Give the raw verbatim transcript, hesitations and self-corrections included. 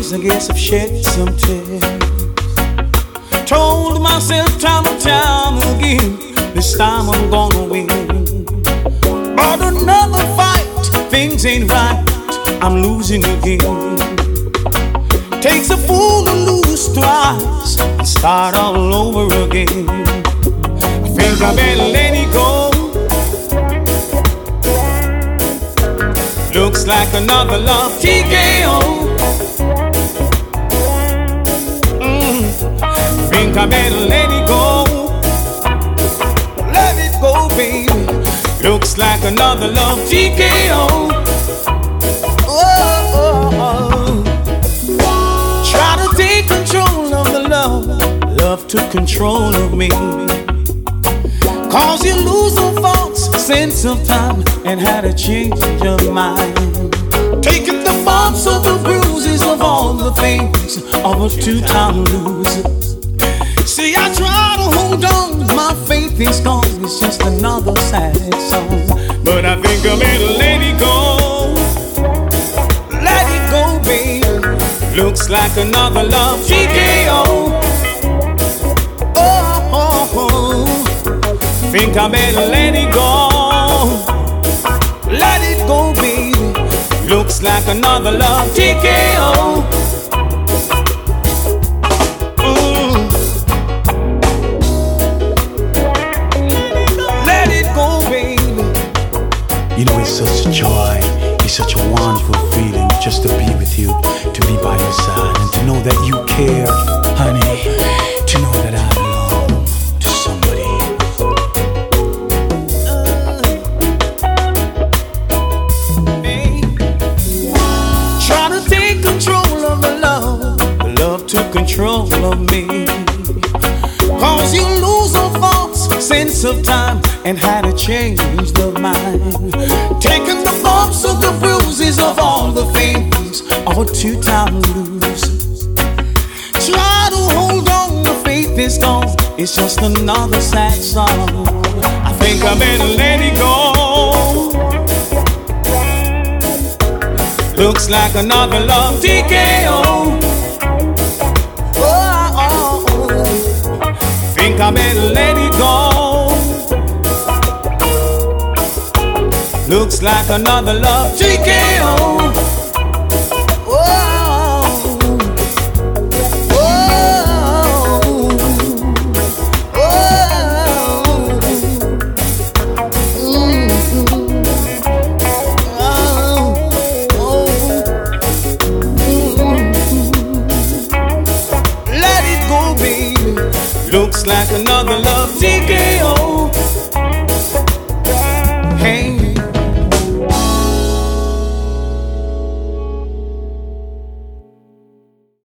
years, I guess I've shed some tears. Told myself time and time again, this time I'm gonna win. But another fight, things ain't right, I'm losing again. Takes a fool to lose twice and start all over again. I think I better let it go. Looks like another love T K O. Mm. Think I better let it go. Let it go, baby. Looks like another love T K O. Oh, oh, oh. Try to take control of the love. Love took control of me. Cause you lose the false sense of time and had a change of mind. Taking the bumps of the bruises of all the things of a two-time loser. See, I try to hold on, my faith is gone. It's just another sad song. But I think I better let it go. Let it go, baby. Looks like another love T K O. Oh, oh, oh. Think I better let it go. Let it go, baby. Looks like another love T K O. Mm. Let it go, baby. You know, it's such a joy, it's such a wonderful feeling just to be with you, to be by your side, and to know that you care, honey. To know that I belong to somebody. Took control of me. Cause you lose a false sense of time and had a change of mind. Taking the bumps of the bruises of all the things of a two-time losers. Try to hold on, the faith is gone. It's just another sad song. I think I better let it go. Looks like another love T K O. Think I better let it go. Looks like another love T K O. Looks like another love T K O.